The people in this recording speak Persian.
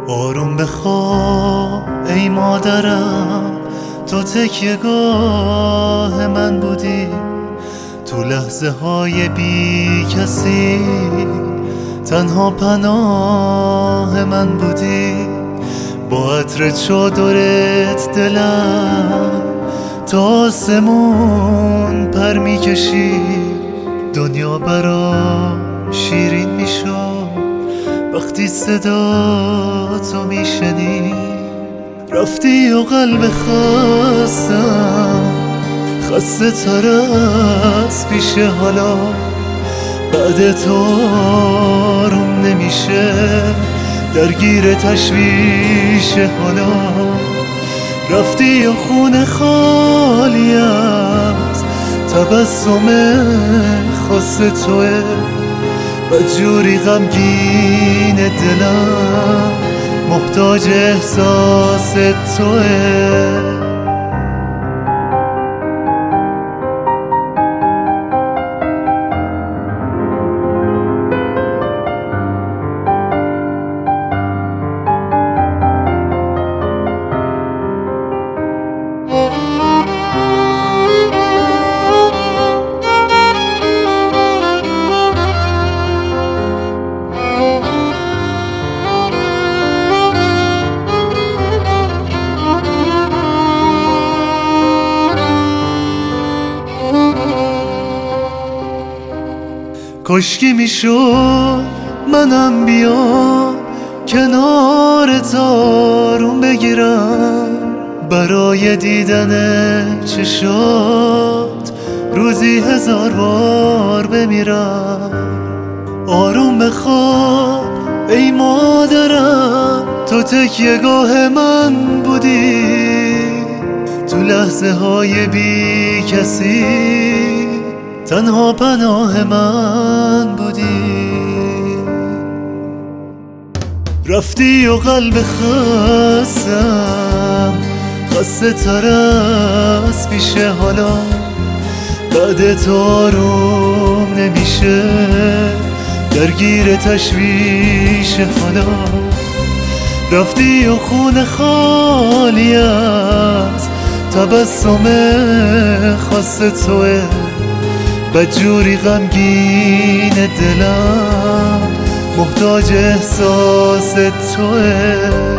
آروم بخواب ای مادرم، تو تکیه‌گاه من بودی، تو لحظه های بی کسی تنها پناه من بودی. با عطر چادرت دلم تا آسمون پر میکشید، دنیا برام شیرین میشد وقتی صدا تو میشنید. رفتی و قلب خسته تر از پیشه، حالا بعد تو آروم نمیشه، درگیر تشویش حالا. رفتی و خونه خالی از تبسم خاص توه، بدجوری غمگین دلم محتاج احساس توه. کاشکی میشد منم بیام کنارت آروم بگیرم، برای دیدن چشات روزی 1000 بار بمیرم. آروم بخواب ای مادرم، تو تکیه‌گاه من بودی، تو لحظه های بی کسی تنها پناه من بودی. رفتی و قلب خسته تر از پیشه، حالا بعد تو آروم نمیشه، درگیر تشویش حالا. رفتی و خونه خالی از تبسم خاص توه، بدجوری غمگین دلم محتاج احساس توه.